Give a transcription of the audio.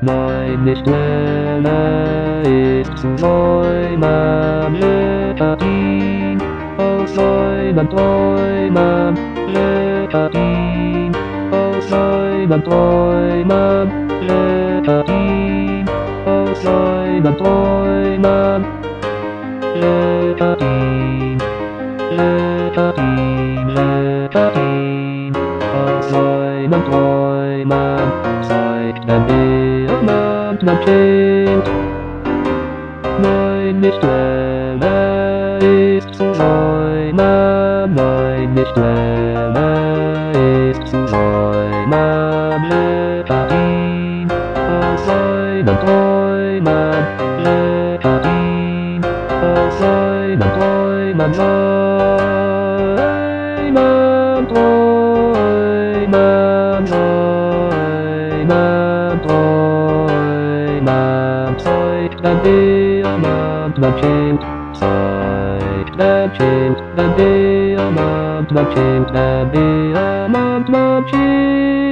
Meine Stelle ist zu säumen, Lethargie, aus säumen träumen, Lethargie, aus säumen träumen, Lethargie, aus säumen träumen, Lethargie, Lethargie, Lethargie, aus säumen träumen, zeigt ein vehement mein Kind. Meine Stelle ist zu säumen, meine Stelle ist zu säumen, Lethargie, aus säumen träumen, Lethargie, aus säumen träumen, säumen träumen, säumen träumen, zeigt ein vehement mein Kind, zeigt ein Kind, ein vehement mein Kind, ein vehement mein Kind.